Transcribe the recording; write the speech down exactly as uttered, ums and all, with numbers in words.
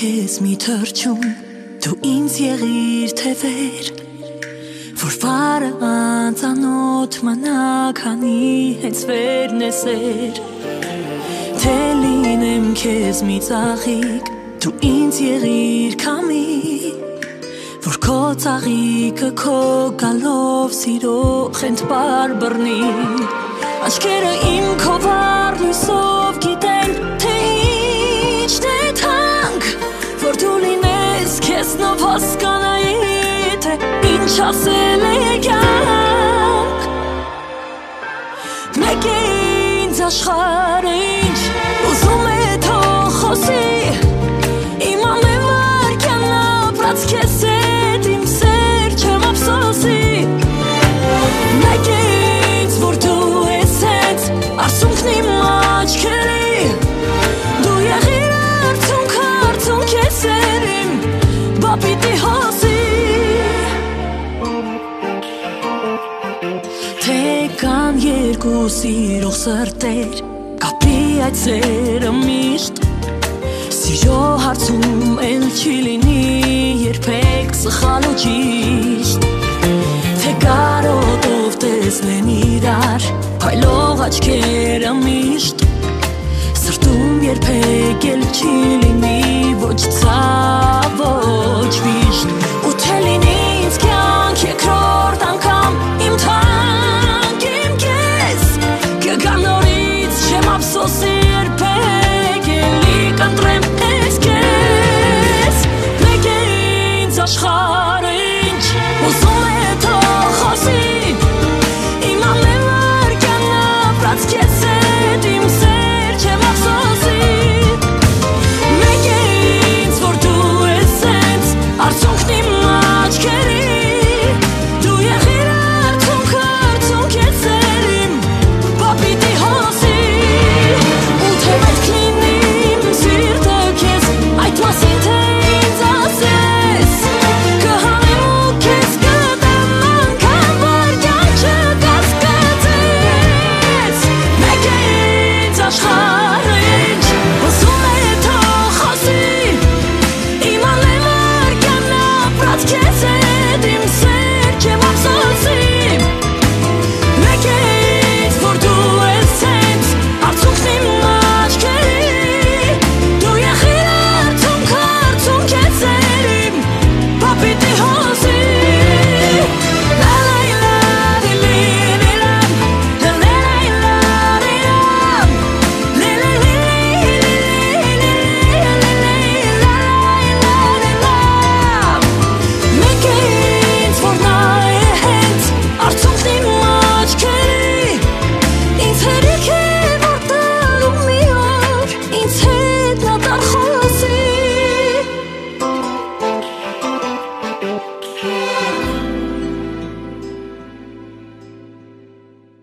քեզ մի թրջում դու ինձ եղիր թե վեր որ վարը անծանոթ մնա քանի հենց վերն է սեր թե լինեմ քեզ մի ծաղիկ դու ինձ եղիր քամի որ քո ծաղիկը քո գալով սիրո խենթ բար բռնի Աչքերը իմ քո վառ լույսով գիտեն թե ինչն է թանկ որ դու լինես քեզնով հասկանայի թե ինչ ասել է կյանք մեկ է ինձ աշխարհը ինչ ուզում է թող խոսի իմ ամեն վարքյան ապրած քեզ հետ իմ սեր չեմ ափսոսի մեկ է ինձ որ դու Արցունքն իմ աչքերի Դու եղիր արցունք, արցունք ես երիմ Բա պիտի հոսի Թե կան երկու սիրող սրտեր Կապի այդ սերը միշտ Սիրո հարցում էլ չի լինի երբեք սխալ ու ճիշտ Թե կարոտով տեսնեն իրար Փայլող աչքերը միշտ Սրտում երբեք էլ չի լինի ոչ ցավ